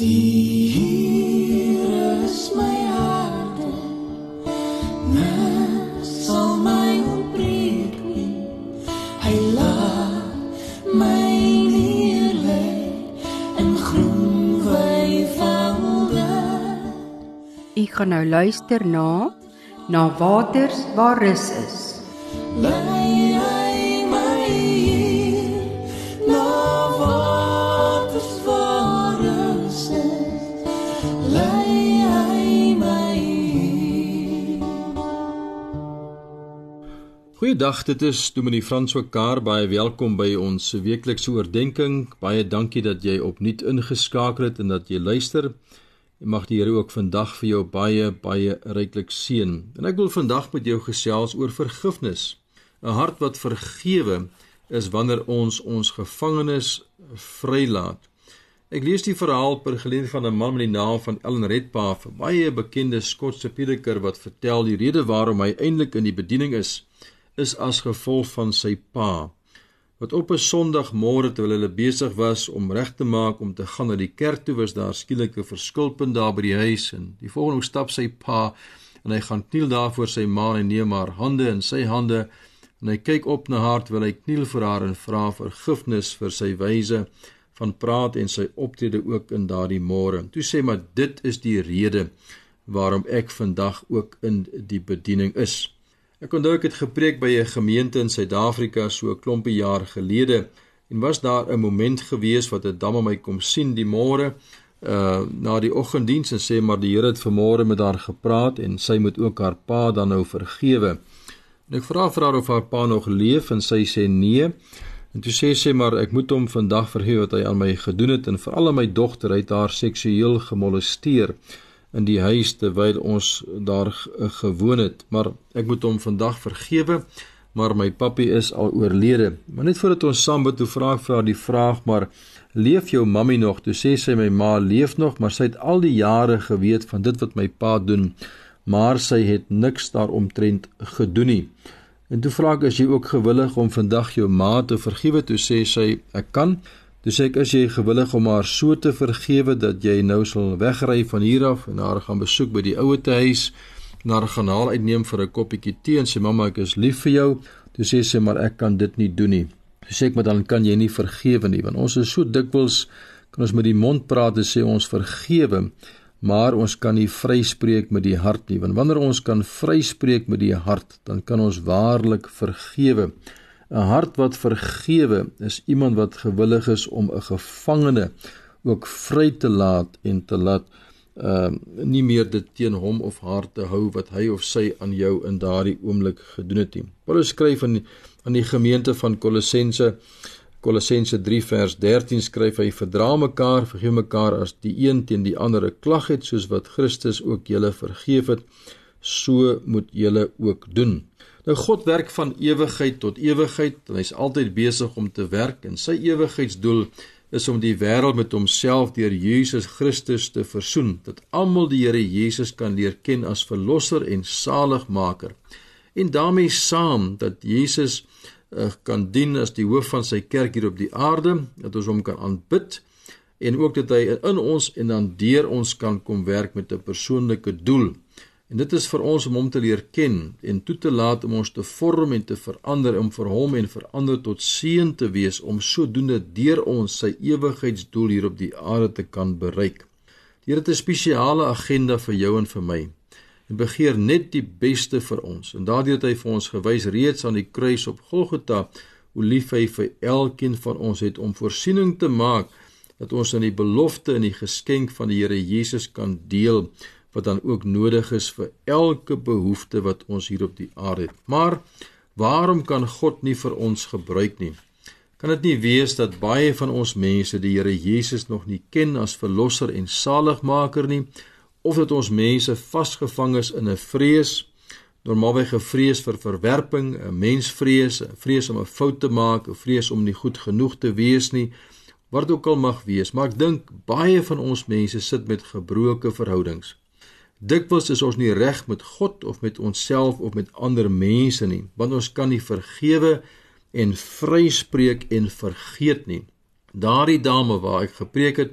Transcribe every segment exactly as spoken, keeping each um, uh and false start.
Die Here is my harte, niks sal my ontbreek nie. Hy laat my neerlê in groen weivelde. U gaan nou luister na Na waters waar rus is. Lei hy my hier, na waters waar rus is. Lei hy my hier. Goeiedag, dit is Dominee Frans Wekaar, baie welkom by ons weeklikse oordenking. Baie dankie dat jy opnuut ingeskakel het en dat jy luister. En mag die Here ook vandag vir jou baie, baie ryklik seën. En ek wil vandag met jou gesels oor vergifnis. 'n Hart wat vergewe is wanneer ons ons gevangenes vrylaat. Ek lees die verhaal per geleentheid van 'n man met die naam van Ellen Redpath, 'n baie bekende Skotse prediker wat vertel die rede waarom hy eintlik in die bediening is, is as gevolg van sy pa, wat op 'n Sondagmôre terwyl hulle besig was om reg te maak om te gaan na die kerk toe, was daar skielik 'n verskilpunt daar by die huis, en die volgende stap sy pa, en hy gaan kniel daar voor sy ma en neem haar hande in sy hande, en hy kyk op na haar terwyl hy kniel vir haar en vra vergifnis vir sy wyse van praat en sy optrede ook in daardie môre. Toe sê maar, dit is die rede waarom ek vandag ook in die bediening is. Ek onthou ek het gepreek by 'n gemeente in Suid-Afrika so 'n klompie jaar gelede, en was daar 'n moment gewees wat 'n dame my kom sien die môre, uh, na die oggenddiens, en sê maar die Here het vanmôre met haar gepraat, en sy moet ook haar pa dan nou vergewe. En ek vra vir haar of haar pa nog leef, en sy sê nee, en toe sê sy maar, ek moet hom vandag vergewe wat hy aan my gedoen het, en veral aan my dogter, hy het haar seksueel gemolesteer in die huis terwyl ons daar gewoon het, maar ek moet hom vandag vergewe, maar my pappie is al oorlede. Maar net voordat ons saam bid, toe vra ek vir haar die vraag, maar leef jou mammy nog? Toe sê sy, my ma leef nog, maar sy het al die jare geweet van dit wat my pa doen, maar sy het niks daaromtrent gedoen nie. En toe vra ek, is jy ook gewillig om vandag jou ma te vergewe? Toe sê sy, ek kan. Toe sê ek, is jy gewillig om haar so te vergewe, dat jy nou sal wegry van hier af, en haar gaan besoek by die ouete huis, en haar gaan haal uitneem vir 'n koppie tee, en sê, mamma, ek is lief vir jou. Toe sê sy, maar ek kan dit nie doen nie. Toe sê ek, maar dan kan jy nie vergewe nie, want ons is so dikwels, kan ons met die mond praat en sê ons vergewe, maar ons kan nie vryspreek met die hart nie, want wanneer ons kan vryspreek met die hart, dan kan ons waarlik vergewe. 'n Hart wat vergewe is iemand wat gewillig is om 'n gevangene ook vry te laat en te laat uh, nie meer dit teen hom of haar te hou wat hy of sy aan jou in daardie oomblik gedoen het nie. Paulus skryf aan die, aan die gemeente van Kolossense, Kolossense drie vers dertien skryf hy, verdra mekaar, vergeef mekaar as die een teen die ander 'n klag het, soos wat Christus ook julle vergeef het, so moet julle ook doen. Nou, God werk van ewigheid tot ewigheid, en hy is altyd besig om te werk, en sy ewigheidsdoel is om die wêreld met homself deur Jesus Christus te versoen, dat almal die Here Jesus kan leer ken as verlosser en saligmaker, en daarmee saam dat Jesus uh, kan dien as die hoof van sy kerk hier op die aarde, dat ons hom kan aanbid, en ook dat hy in ons en dan deur ons kan kom werk met 'n persoonlike doel. En dit is vir ons om hom te leer ken en toe te laat om ons te vorm en te verander, om vir hom en verander tot seën te wees, om sodoende deur ons sy ewigheidsdoel hier op die aarde te kan bereik. Die Here het 'n spesiale agenda vir jou en vir my, en begeer net die beste vir ons, en daardeur het hy vir ons gewys reeds aan die kruis op Golgotha, hoe lief hy vir elkeen van ons het, om voorsiening te maak, dat ons in die belofte en die geskenk van die Here Jesus kan deel, wat dan ook nodig is vir elke behoefte wat ons hier op die aarde het. Maar, waarom kan God nie vir ons gebruik nie? Kan dit nie wees dat baie van ons mense die Here Jesus nog nie ken as verlosser en saligmaker nie, of dat ons mense vasgevang is in 'n vrees, normaalweg 'n vrees vir verwerping, 'n mensvrees, 'n vrees om 'n fout te maak, 'n vrees om nie goed genoeg te wees nie, wat ook al mag wees, maar ek dink baie van ons mense sit met gebroke verhoudings. Dikwels is ons nie reg met God of met onsself of met ander mense nie, want ons kan nie vergewe en vryspreek en vergeet nie. Daardie dame waar ek gepreek het,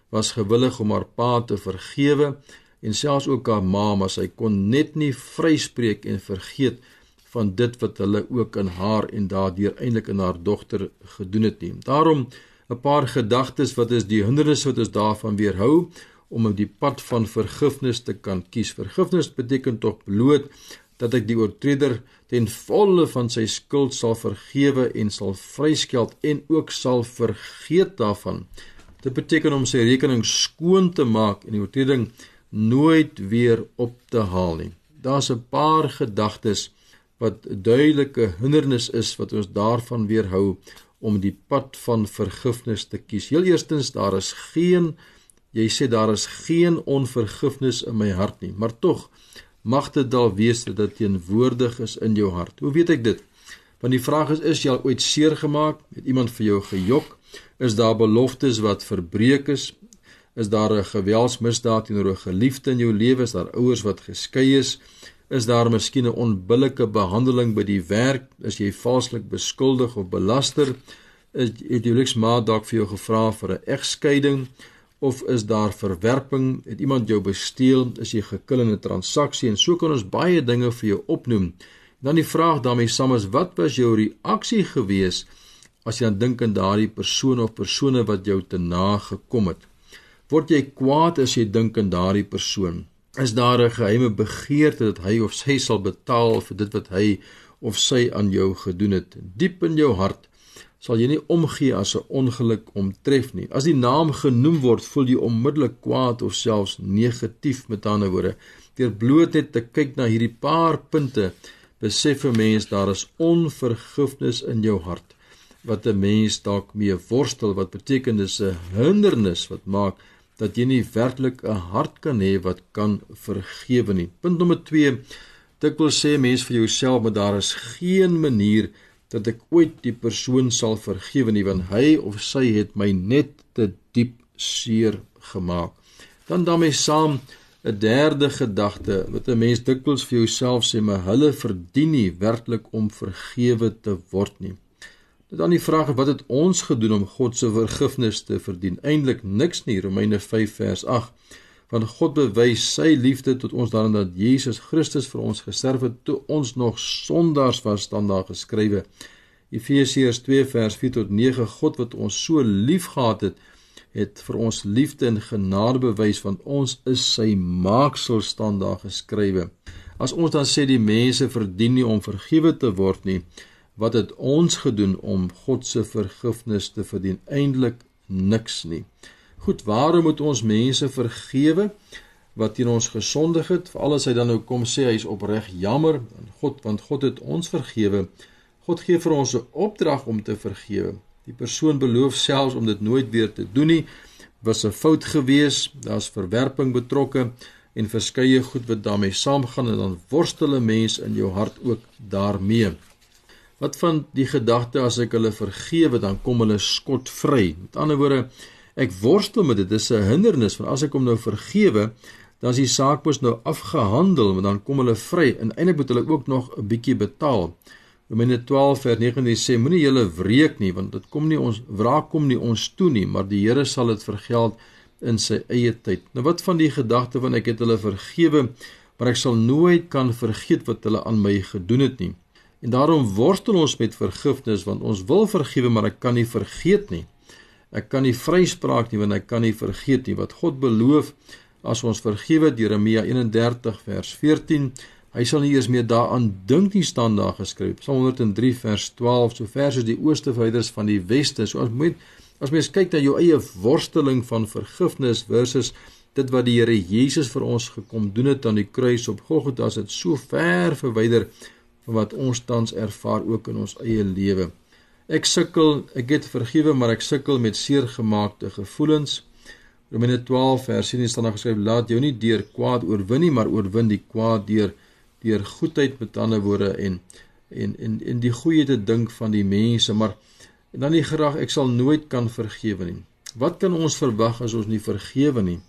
was gewillig om haar pa te vergewe en selfs ook haar ma, maar sy kon net nie vryspreek en vergeet van dit wat hulle ook in haar en daardeur eintlik in haar dogter gedoen het nie. Daarom 'n paar gedagtes, wat is die hindernis wat ons daarvan weerhou om op die pad van vergifnis te kan kies. Vergifnis beteken tog bloot dat ek die oortreder ten volle van sy skuld sal vergewe en sal vryskeld en ook sal vergeet daarvan. Dit beteken om sy rekening skoon te maak en die oortreding nooit weer op te haal nie. Daar's 'n paar gedagtes wat duidelike hindernis is wat ons daarvan weerhou om die pad van vergifnis te kies. Heel eerstens, daar is geen, jy sê daar is geen onvergifnis in my hart nie, maar tog mag dit al wees dat dit teenwoordig is in jou hart. Hoe weet ek dit? Want die vraag is, is jy al ooit seer gemaak? Het iemand vir jou gejok? Is daar beloftes wat verbreek is? Is daar 'n geweldsmisdaad teenoor 'n geliefde in jou lewe? Is daar ouers wat geskei is? Is daar miskien 'n onbillike behandeling by die werk? Is jy valslik beskuldig of belaster? Is, het jou huweliksmaat dalk vir jou gevra vir 'n egskeiding? Of is daar verwerping? Het iemand jou besteel? Is jy gekil in 'n transaksie? En so kan ons baie dinge vir jou opnoem. Dan die vraag daarmee saam is, wat was jou reaksie gewees as jy aan dink aan daardie persoon of persone wat jou te na gekom het? Word jy kwaad as jy dink aan daardie persoon? Is daar 'n geheime begeerte dat hy of sy sal betaal vir dit wat hy of sy aan jou gedoen het? Diep in jou hart sal jy nie omgee as 'n ongeluk omtref nie. As die naam genoem word, voel jy onmiddellik kwaad of selfs negatief, met ander woorde. Deur bloot net te kyk na hierdie paar punte, besef 'n mens daar is onvergifnis in jou hart, wat 'n mens dalk mee worstel, wat beteken dis 'n hindernis wat maak dat jy nie werklik 'n hart kan hê wat kan vergewe nie. Punt nommer twee, dikwels sê mens vir jouself, maar daar is geen manier dat ek ooit die persoon sal vergewe nie, want hy of sy het my net te diep seer gemaak. Dan daarmee saam 'n derde gedagte, wat 'n mens dikwels vir jouself sê, maar hulle verdien nie werklik om vergewe te word nie. Dan die vraag, wat het ons gedoen om God se vergifnis te verdien? Eintlik niks nie. Romeine vyf vers agt. Want God bewys sy liefde tot ons daarin dat Jesus Christus vir ons gesterf het toe ons nog sondaars was, staan daar geskrywe. Efesiërs twee vers vier tot nege. God wat ons so lief gehad het, het vir ons liefde en genade bewys, want ons is sy maaksel, staan daar geskrywe. As ons dan sê die mense verdien nie om vergewe te word nie, wat het ons gedoen om God se vergifnis te verdien? Eintlik niks nie. Goed, waarom moet ons mense vergewe wat teen ons gesondig het? Veral as hy dan nou kom sê hy is opreg jammer, God, want God het ons vergewe. God gee vir ons 'n opdrag om te vergewe. Die persoon beloof selfs om dit nooit weer te doen nie. Was 'n fout gewees, daar's verwerping betrokke en verskeie goed wat daarmee saamgaan, en dan worstel 'n mens in jou hart ook daarmee. Wat van die gedagte, as ek hulle vergewe, dan kom hulle skotvry? Met ander woorde, ek worstel met dit, dit is 'n hindernis, want as ek hom nou vergewe, dan is die saak mos nou afgehandel, want dan kom hulle vry, en eintlik moet hulle ook nog 'n bietjie betaal. Romeine twaalf vers negentien sê, moenie julle wreek nie, want dit kom nie ons, wraak kom nie ons toe nie, maar die Here sal dit vergeld in sy eie tyd. Nou wat van die gedagte van ek het hulle vergewe, maar ek sal nooit kan vergeet wat hulle aan my gedoen het nie. En daarom worstel ons met vergifnis, want ons wil vergewe, maar ek kan nie vergeet nie. Ek kan nie vryspraak nie, want ek kan nie vergeet nie. Wat God beloof, as ons vergewe, Jeremia eenendertig vers veertien, hy sal nie eers meer daaraan dink nie, staan daar geskryf. Psalm honderd en drie vers twaalf, so ver soos die ooste verwyders van die weste. So as moet, as mens kyk na jou eie worsteling van vergifnis versus dit wat die Here Jesus vir ons gekom doen het aan die kruis op Golgotha, is dit so ver verwyder van wat ons tans ervaar ook in ons eie lewe. Ek sukkel, ek het vergewe, maar ek sukkel met seergemaakte gevoelens. Romeine twaalf vers sien staan daar geskryf, laat jou nie deur kwaad oorwin nie, maar oorwin die kwaad deur deur goedheid, met ander woorde, en en en en die goeie te dink van die mense, maar en dan die graag, ek sal nooit kan vergewe nie. Wat kan ons verwag as ons nie vergewe nie?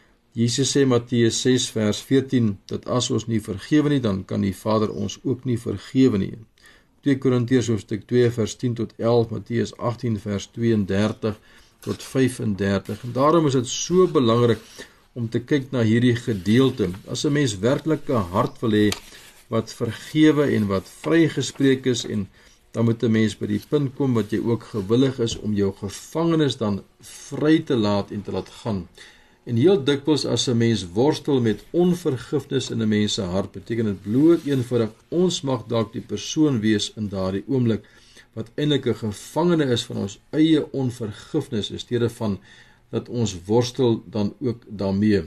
Jesus sê Matteus ses vers veertien, dat as ons nie vergewe nie, dan kan die Vader ons ook nie vergewe nie. twee Korintiërs hoofstuk twee vers tien tot elf, Matteus agtien vers twee en dertig, tot vyf en dertig. En daarom is dit so belangrik om te kyk na hierdie gedeelte. As 'n mens werklik 'n hart wil hê wat vergewe en wat vrygespreek is, en dan moet 'n mens by die punt kom wat jy ook gewillig is om jou gevangenes dan vry te laat en te laat gaan. En heel dikwels as 'n mens worstel met onvergifnis in 'n mens se hart, beteken dit bloot eenvoudig ons mag dalk die persoon wees in daardie oomblik wat eintlik 'n gevangene is van ons eie onvergifnis, in steede van dat ons worstel dan ook daarmee.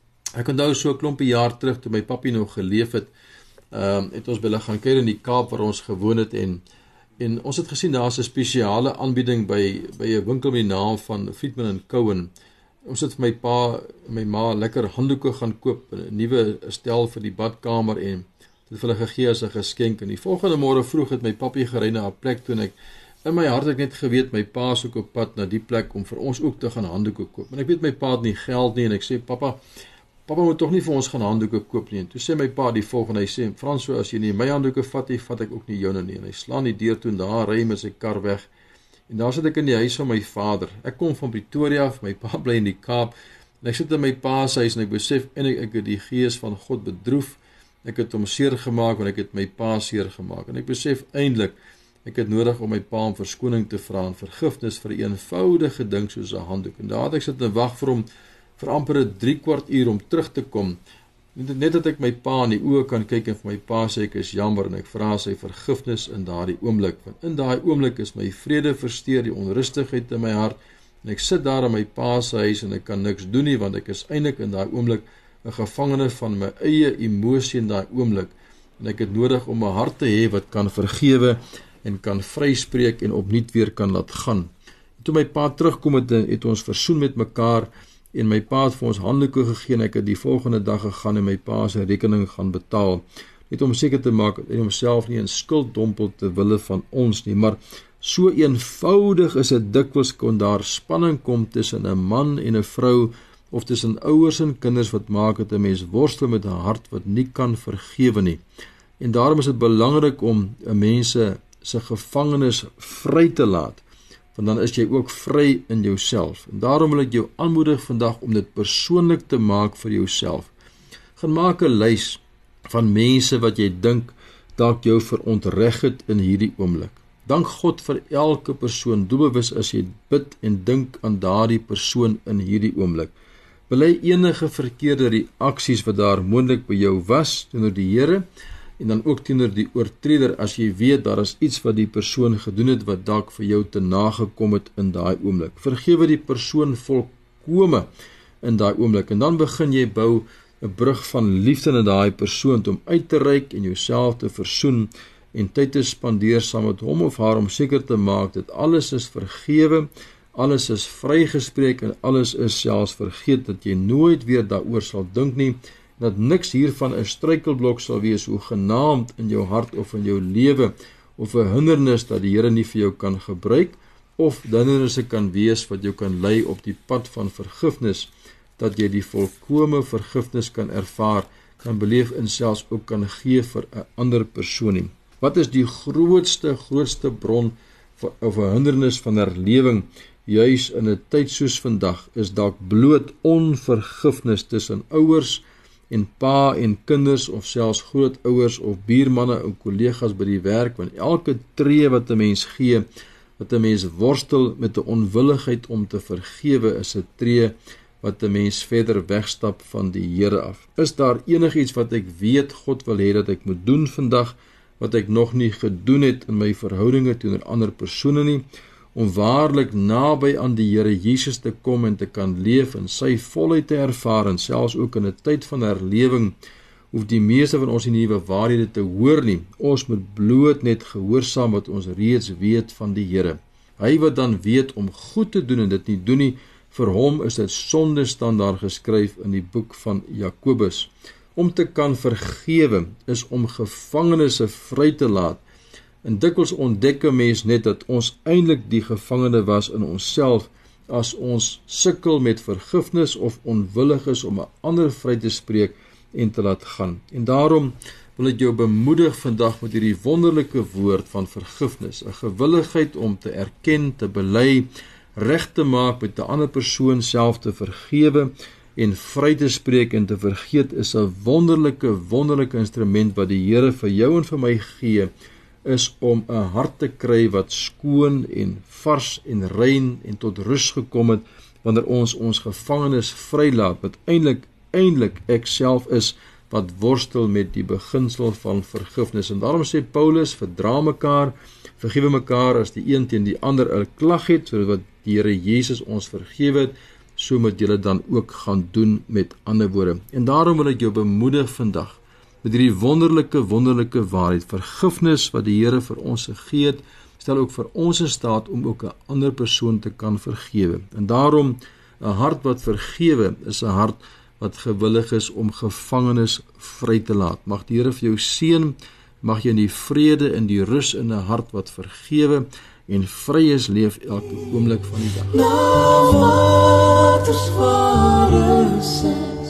Ek onthou so 'n klompie jaar terug toe my papi nog geleef het, um, het ons by gaan kuier in die Kaap waar ons gewoon het, en en ons het gesien daar's 'n spesiale aanbieding by by 'n winkel met die naam van Friedman and Cohen. Ons het vir my pa en my ma lekker handdoeke gaan koop, 'n nuwe stel vir die badkamer, en dit vir hulle gegee as 'n geskenk. En die volgende môre vroeg het my papi gery na 'n plek toe, en ek in my hart het ek net geweet my pa is ook op pad na die plek om vir ons ook te gaan handdoeke koop. En ek weet my pa het nie geld nie, en ek sê papa, papa moet tog nie vir ons gaan handdoeke koop nie. En toe sê my pa die volgende, hy sê Franso, as jy nie my handdoeke vat nie, vat ek ook nie joune nie. En hy slaan die deur toe en daar ry met sy kar weg. En daar sit ek in die huis van my vader. Ek kom van Pretoria af, my pa bly in die Kaap, en ek sit in my pa se huis en ek besef eintlik ek het die gees van God bedroef. Ek het hom seer gemaak, want ek het my pa seer gemaak. En ek besef eintlik ek het nodig om my pa om verskoning te vra en vergifnis vir 'n eenvoudige ding soos 'n handdoek. En daar het ek sit en wag vir hom vir amper 'n drie kwart uur om terug te kom. Net dat ek my pa in die oë kan kyk en vir my pa sê ek is jammer, en ek vra sy vergifnis in daardie oomblik. Want in daai oomblik is my vrede versteur, die onrustigheid in my hart, en ek sit daar in my pa se huis en ek kan niks doen nie, want ek is eintlik in daai oomblik 'n gevangene van my eie emosie in daai oomblik. En ek het nodig om 'n hart te hê wat kan vergewe en kan vryspreek en opnuut weer kan laat gaan. En toe my pa terugkom het, het ons versoen met mekaar, en my pa het vir ons handdoeke gegee, en ek het die volgende dag gegaan en my pa se rekening gaan betaal, net om seker te maak dat hy homself nie in skuld dompel ter wille van ons nie. Maar so eenvoudig is dit dikwels kon daar spanning kom tussen 'n man en 'n vrou, of tussen ouers en kinders, wat maak dat 'n mens worstel met 'n hart wat nie kan vergewe nie. En daarom is dit belangrik om 'n mens se gevangenes vry te laat, want dan is jy ook vry in jouself. En daarom wil ek jou aanmoedig vandag om dit persoonlik te maak vir jouself. Gaan maak 'n lys van mense wat jy dink dalk jou verontreg het in hierdie oomblik. Dank God vir elke persoon, doelbewus as jy bid en dink aan daardie persoon in hierdie oomblik. Bely enige verkeerde reaksies wat daar moontlik by jou was teenoor die Here, en dan ook teenoor die oortreder as jy weet daar is iets wat die persoon gedoen het wat dalk vir jou te nagekom het in daai oomblik. Vergewe die persoon volkome in daai oomblik, en dan begin jy bou 'n brug van liefde na daai persoon om uit te reik en jouself te versoen en tyd te spandeer saam met hom of haar om seker te maak dat alles is vergewe, alles is vrygespreek en alles is selfs vergeet, dat jy nooit weer daaroor sal dink nie, dat niks hiervan 'n struikelblok sal wees, hoegenaamd in jou hart of in jou lewe, of 'n hindernis dat die Here nie vir jou kan gebruik, of hindernisse kan wees wat jou kan lei op die pad van vergifnis, dat jy die volkome vergifnis kan ervaar, kan beleef en selfs ook kan gee vir 'n ander persoon nie. Wat is die grootste, grootste bron of 'n hindernis van herlewing, juis in 'n tyd soos vandag, is dalk bloot onvergifnis tussen ouers en pa en kinders, of selfs grootouers of buurmanne en kollegas by die werk, want elke tree wat 'n mens gee, wat 'n mens worstel met 'n onwilligheid om te vergewe, is 'n tree wat 'n mens verder wegstap van die Here af. Is daar enigiets wat ek weet God wil hê dat ek moet doen vandag, wat ek nog nie gedoen het in my verhoudinge teenoor ander persone nie, om waarlik naby aan die Here Jesus te kom en te kan leef en sy volheid te ervaar, en selfs ook in 'n tyd van herlewing, hoef die meeste van ons die nuwe waarhede te hoor nie. Ons moet bloot net gehoorsaam wat ons reeds weet van die Here. Hy wat dan weet om goed te doen en dit nie doen nie, vir hom is dit sonde, staan daar geskryf in die boek van Jakobus. Om te kan vergewe is om gevangenes vry te laat. En dikwels ontdek 'n mens net dat ons eintlik die gevangene was in onsself, as ons sukkel met vergifnis of onwillig is om 'n ander vry te spreek en te laat gaan. En daarom wil ek jou bemoedig vandag met hierdie wonderlike woord van vergifnis, 'n gewilligheid om te erken, te bely, reg te maak, met 'n ander persoon self te vergewe en vry te spreek en te vergeet is 'n wonderlike, wonderlike instrument wat die Here vir jou en vir my gee, is om 'n hart te kry wat skoon en vars en rein en tot rus gekom het, wanneer ons ons gevangenes vrylaat, wat eintlik, eintlik ek self is, wat worstel met die beginsel van vergifnis. En daarom sê Paulus, verdra mekaar, vergewe mekaar as die een teen die ander 'n klag het, sodat wat die Here Jesus ons vergewe het, so moet julle dan ook gaan doen, met ander woorde. En daarom wil ek jou bemoedig vandag, met hierdie wonderlike, wonderlike waarheid, vergifnis wat die Here vir ons gegee het, stel ook vir ons in staat om ook 'n ander persoon te kan vergewe. En daarom, 'n hart wat vergewe, is 'n hart wat gewillig is om gevangenes vry te laat. Mag die Here vir jou seën, mag jy in die vrede en die rus in 'n hart wat vergewe en vry is leef elke oomblik van die dag. Na waters waar is